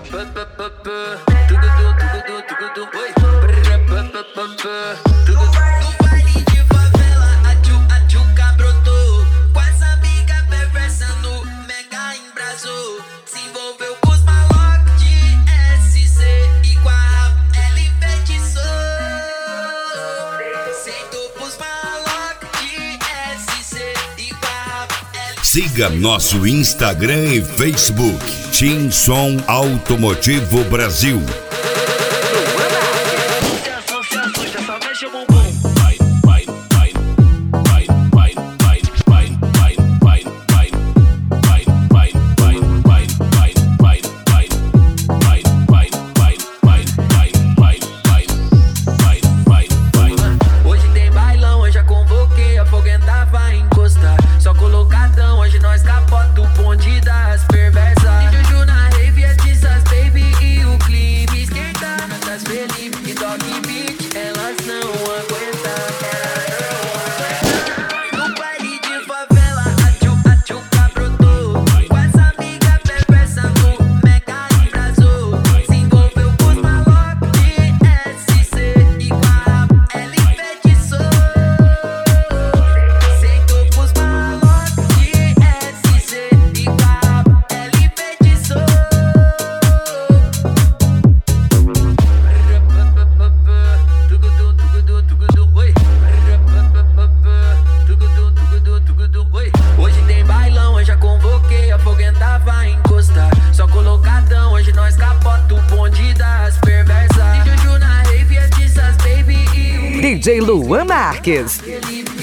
Siga nosso Instagram e Facebook, Team Som Automotivo Brasil. Hoje tem bailão, eu já convoquei, a foguenta vai encostar. Só colocadão, hoje nós capota o bonde das perversas. E Juju na rave, é dessas baby e o clipe esquenta. Das Felipe e Dog Beat, elas não aguentam. No baile de favela, a tchuca brotou. Com essa amiga perversa no mega embrasou. Se envolveu com os malocos de SC e com a rapa ela enfeitiçou. Sentou pros malocos de SC e com a rapa ela enfeitiçou. Hoje tem bailão, eu já convoquei, a foguenta vai encostar. Só colocadão, hoje nós capota o bonde das perversas. E Juju na rave, é dessas baby e o DJ Luan Marques. Felipe